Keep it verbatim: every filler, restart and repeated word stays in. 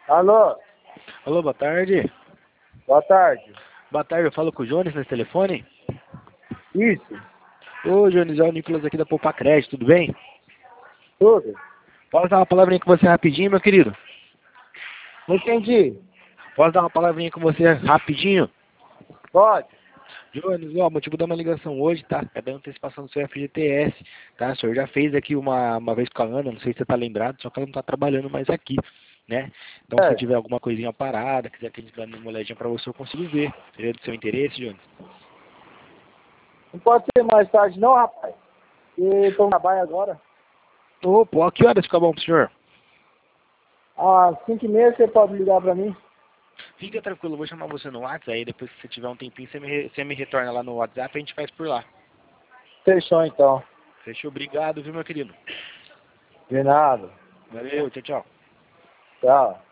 Alô, Alô, boa tarde. boa tarde. Boa tarde, eu falo com o Jones nesse telefone. Isso, Ô, Jones, é o Nicolas aqui da Poupa Crédito, tudo bem? tudo? Posso dar uma palavrinha com você rapidinho, meu querido? Não entendi. Posso dar uma palavrinha com você rapidinho? Pode? Jones, ó, o motivo da uma ligação hoje, tá? É da antecipação do seu F G T S, tá? O senhor já fez aqui uma, uma vez com a Ana, não sei se você tá lembrado, só que ela não tá trabalhando mais aqui, né? Então, se É, tiver alguma coisinha parada, quiser que a gente dê uma olhadinha pra você, eu consigo ver. Seria do seu interesse, Jones? não pode ser mais tarde não, rapaz. Eu tô no trabalho agora. Ô, pô, a que horas fica bom pro senhor? Às cinco e meia você pode ligar pra mim? Fica tranquilo, eu vou chamar você no WhatsApp, aí depois que você tiver um tempinho, você me, re- você me retorna lá no WhatsApp e a gente faz por lá. Fechou então. Fechou? Obrigado, viu, meu querido? De nada. Valeu, tchau, tchau. Tchau.